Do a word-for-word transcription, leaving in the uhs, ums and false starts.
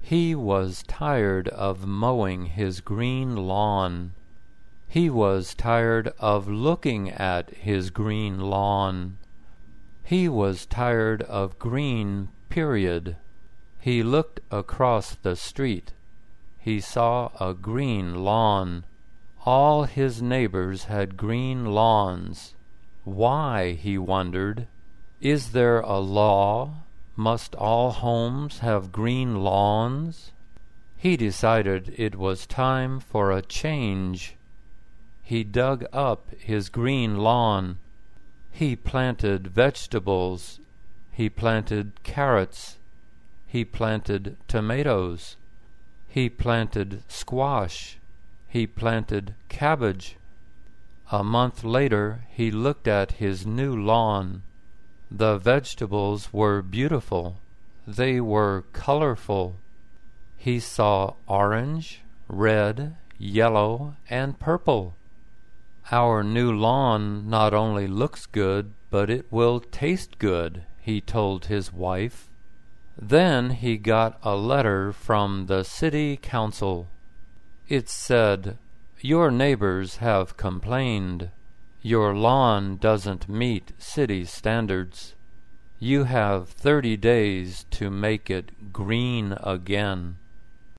He was tired of mowing his green lawn. He was tired of looking at his green lawn. He was tired of green, period. He looked across the street. He saw a green lawn. All his neighbors had green lawns. Why, he wondered. Is there a law? Must all homes have green lawns? He decided it was time for a change. He dug up his green lawn. He planted vegetables. He planted carrots. He planted tomatoes. He planted squash. He planted cabbage. A month later he looked at his new lawn. The vegetables were beautiful. They were colorful. He saw orange, red, yellow, and purple. Our new lawn not only looks good, but it will taste good, he told his wife. Then he got a letter from the city council. It said, "Your neighbors have complained. Your lawn doesn't meet city standards. You have thirty days to make it green again."